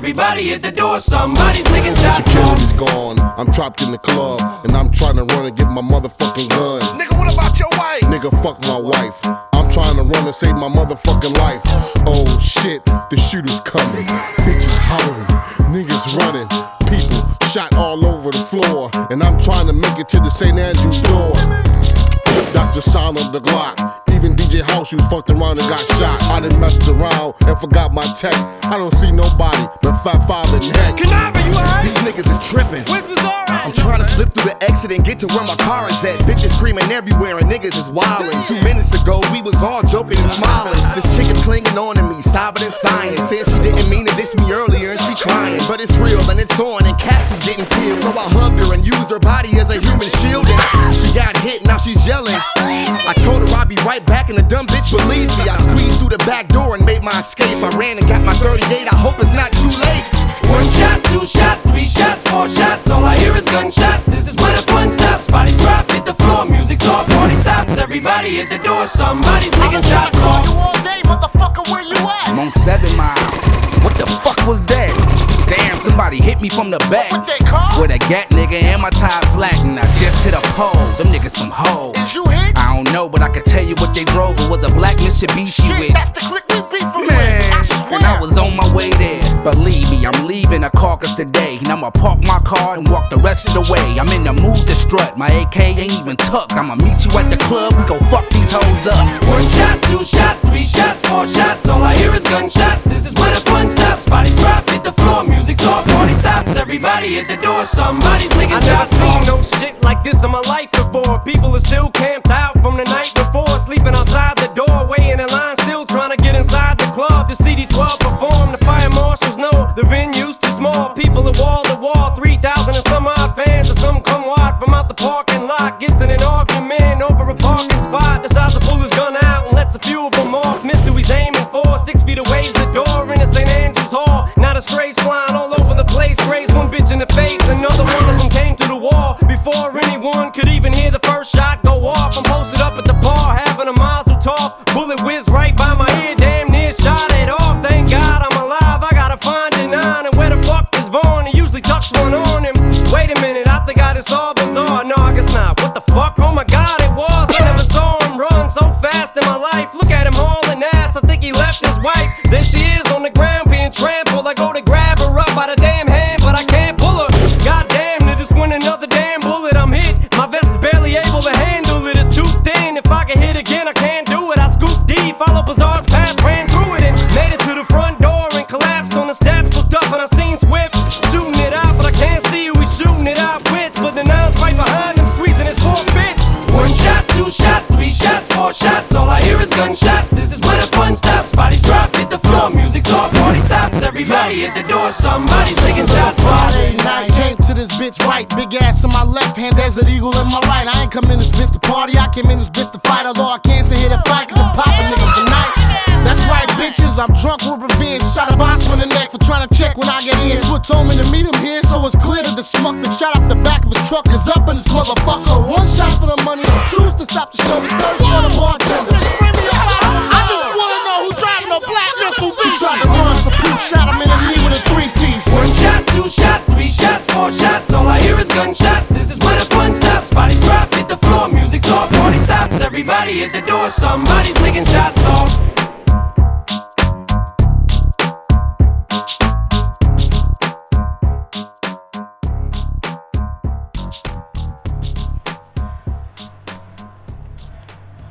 Everybody at the door, somebody's licking shots. Security's gone, I'm trapped in the club, and I'm trying to run and get my motherfucking gun. Nigga, what about your wife? Nigga, fuck my wife. I'm trying to run and save my motherfucking life. Oh shit, the shooter's coming. Bitches hollering, niggas running, people shot all over the floor, and I'm trying to make it to the St. Andrews door. That's the sound of the Glock. Even DJ House, you fucked around and got shot. I done messed around and forgot my tech. I don't see nobody but Fat Five and Hex. Canava, you alright? These niggas is tripping. Where's Bizarre? I'm trying to slip through the exit and get to where my car is at. Bitches screaming everywhere and niggas is wildin'. 2 minutes ago, we was all joking and smiling. This chick is clinging on to me, sobbing and sighing. Said she didn't mean to diss me earlier and she crying. But it's real and it's on and Cats is getting killed. So I hugged her and used her body as a human shield. And she got hit, now she's yelling. I told her I'd be right back and the dumb bitch believed me. I squeezed through the back door and made my escape. I ran and got my 38, I hope it's not too late. 1 shot, 2 shot, 3 shots, 4 shots. All I hear is gunshots. This is where the fun stops. Bodies drop, hit the floor. Music's off, party stops. Everybody at the door. Somebody's taking shots off. You all day, motherfucker, where you at? I'm on 7 Mile. What the fuck was that? Damn, somebody hit me from the back What they call? with a gat, nigga, and my tire flat. And I just hit a pole. Them niggas some hoes. Is you hit? I don't know, but I can tell you what they drove. It was a black Mitsubishi Shit, with. that's the click we beefin' with. Man, I swear. and I was on my way there. Believe me, I'm leaving a carcass today. And I'ma park my car and walk the rest of the way. I'm in the mood to strut, my AK ain't even tucked. I'ma meet you at the club, we gon' fuck these hoes up. 1 shot, 2 shot, 3 shots, 4 shots. All I hear is gunshots. This is where the fun stops. Bodies drop, hit the floor. Music's off, party stops. Everybody at the door. Somebody's licking shots off. I never seen no shit like this in my life before. People are still camped out from the night before, sleeping outside the door, waiting in line, still trying to get inside the club. The CD12 perform, the fire marshals know the venue's too small. People are wall to wall, 3,000 and some odd fans, and some come wide from out the parking lot. Gets in an argument over a parking spot, decides to pull his gun out and lets a few of them off. Missed who he's aiming for, 6 feet away's the door in the St. Andrews Hall. Now the strays flying all over the place, raised one bitch in the face, another one of them came through the wall. Before anyone could even hear the first shot go off, I'm posted up at the bar, having a mazel talk. Bullet whizzed right by my ear, damn near shot it off. Thank God I'm alive, I gotta find a 9. And where the fuck is Vaughn? He usually tucks one on him. Wait a minute, I think I just saw Bizarre. No, I guess not. What the fuck? Oh my God, it was. I never saw him run so fast in my life. Look at him hauling ass, I think he left his wife. There she is on the ground being trampled. I go to grab her up by the damn hand, but I can't pull her. God damn, there just went another damn bullet. I'm hit, my vest is barely able to handle it. It's too thin, if I can hit again I can't do it. I scooped D, followed Bizarre's path, ran through it and made it to the front door and collapsed on the steps. Looked up and I seen Swift shooting it out, but I can't see who he's shooting it out with. But the nine's right behind him, squeezing his 4-bit. 1 shot, 2 shot, 3 shots, 4 shots. All I hear is gunshots. This is where the fun stops. Bodies drop, hit the floor. Music's off, party stops. Everybody at the door. Somebody's taking shots. Friday night, came to this bitch right. Big ass in my left hand, Desert Eagle in my right. I ain't come in this bitch to party, I came in this bitch to fight. Although I can't sit here to fight, cause I'm popping niggas tonight. That's right, bitches, I'm drunk with revenge. Shot a box on the neck for trying to check when I get in. Swit told me to meet him here, so it's clear that the smuck that shot up the back of his truck is up in this motherfucker. So 1 shot for the money, 2's to stop the show, 3rd for the bartender. I just wanna know who's driving a black missile. He tried to run, so Pooh shot him in the knee with a 3-piece. 1 shot, 2 shot, 3 shots, 4 shots. All I hear is gunshots. This is where the fun stops. Bodies drop, hit the floor. Music's off, party stops. Everybody at the door. Somebody's licking shots off.